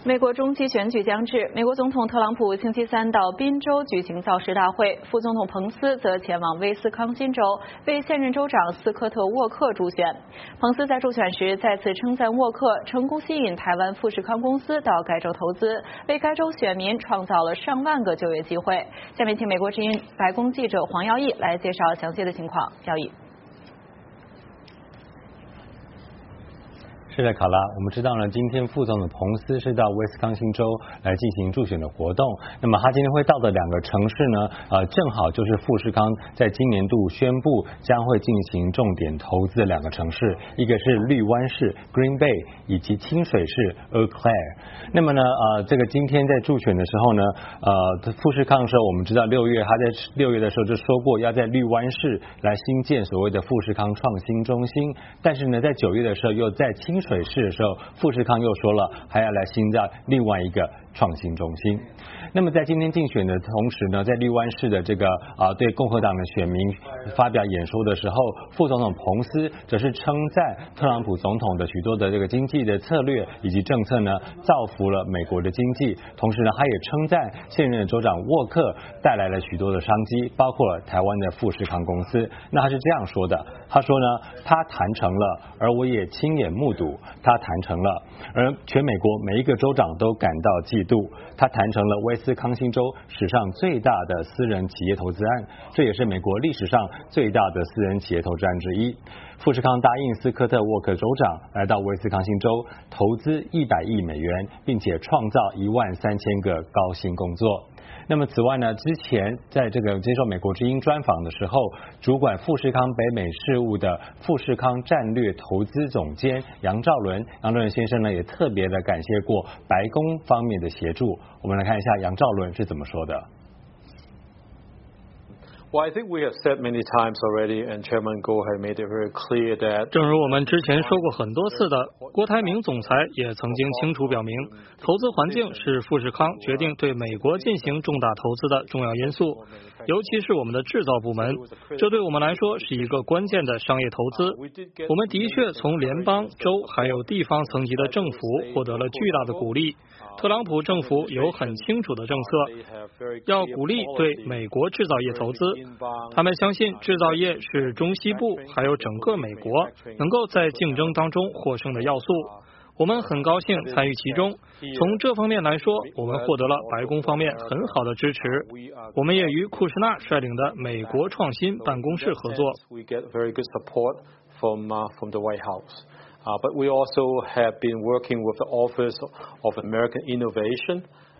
美国中期选举将至，美国总统特朗普星期三到宾州举行造势大会，副总统彭斯则前往威斯康辛州为现任州长斯科特·沃克助选。彭斯在助选时再次称赞沃克成功吸引台湾富士康公司到该州投资，为该州选民创造了上万个就业机会。下面请美国之音白宫记者黄耀义来介绍详细的情况。耀义。 是的，卡拉，我们知道呢，今天副总统彭斯是到威斯康星州来进行助选的活动。那么他今天会到的两个城市呢，正好就是富士康在今年度宣布将会进行重点投资的两个城市，一个是绿湾市 Green Bay 以及清水市 Eau Claire。那么呢，这个今天在助选的时候呢，富士康的时候，我们知道他在6月的时候就说过要在绿湾市来新建所谓的富士康创新中心，但是呢，在9月的时候又在清水市的时候，富士康又说了还要来新造另外一个创新中心。那么在今天竞选的同时呢，在绿湾市的这个对共和党的选民发表演说的时候，副总统彭斯则是称赞特朗普总统的许多的这个经济的策略以及政策呢，造福了美国的经济。同时呢，他也称赞现任的州长沃克带来了许多的商机，包括台湾的富士康公司。那他是这样说的，他说呢，他谈成了，而我也亲眼目睹他谈成了，而全美国每一个州长都感到嫉妒。他谈成了威斯康星州史上最大的私人企业投资案，这也是美国历史上最大的私人企业投资案之一。富士康答应斯科特·沃克州长来到威斯康星州投资100亿美元，并且创造13000个高薪工作。那么此外呢，之前在这个接受美国之音专访的时候，主管富士康北美事务的富士康战略投资总监杨兆伦先生呢，也特别的感谢过白宫方面的协助。我们来看一下杨兆伦是怎么说的。 Well, I think we have said many times already, and Chairman Goh had made it very clear that. 正如我们之前说过很多次的，郭台铭总裁也曾经清楚表明，投资环境是富士康决定对美国进行重大投资的重要因素，尤其是我们的制造部门，这对我们来说是一个关键的商业投资。我们的确从联邦、州还有地方层级的政府获得了巨大的鼓励。特朗普政府有很清楚的政策，要鼓励对美国制造业投资。他们相信制造业是中西部还有整个美国能够在竞争当中获胜的要素。我们很高兴参与其中。从这方面来说，我们获得了白宫方面很好的支持。我们也与库什纳率领的美国创新办公室合作。 But we also have been working with the Office of American Innovation.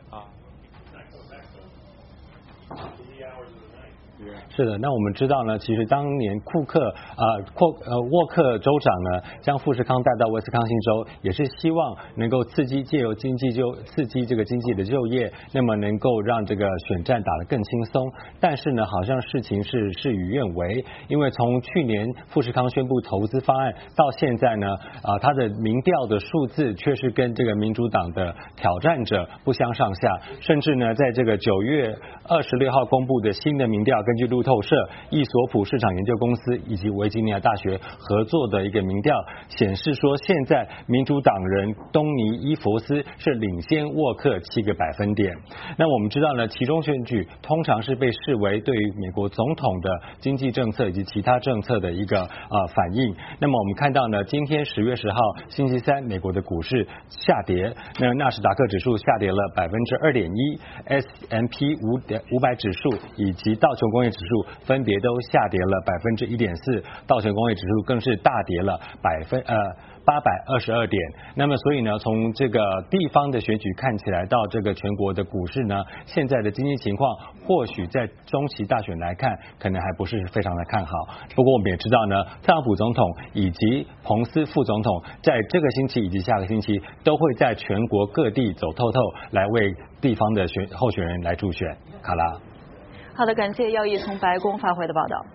是的，那我们知道呢，其实当年沃克州长呢，将富士康带到威斯康星州，也是希望能够借由刺激这个经济的就业，那么能够让这个选战打得更轻松。但是呢，好像事情是事与愿违，因为从去年富士康宣布投资方案到现在呢，它的民调的数字却是跟这个民主党的挑战者不相上下，甚至呢，在这个9月26号公布的新的民调，根据路透社、易索普市场研究公司以及维吉尼亚大学合作的一个民调显示说，现在民主党人东尼伊佛斯是领先沃克7个百分点。那我们知道呢，期中选举通常是被视为对于美国总统的经济政策以及其他政策的一个反应。那么我们看到呢，今天10月10号星期三，美国的股市下跌，那纳斯达克指数下跌了2.1%， S&P 500指数以及道琼工业指数分别都下跌了1.4%，道琼工业指数更是大跌了822点。那么所以呢，从这个地方的选举看起来，到这个全国的股市呢，现在的经济情况或许在中期大选来看，可能还不是非常的看好。不过我们也知道呢，特朗普总统以及彭斯副总统在这个星期以及下个星期都会在全国各地走透透，来为地方的候选人来助选。卡拉。 好的，感谢耀义从白宫发回的报道。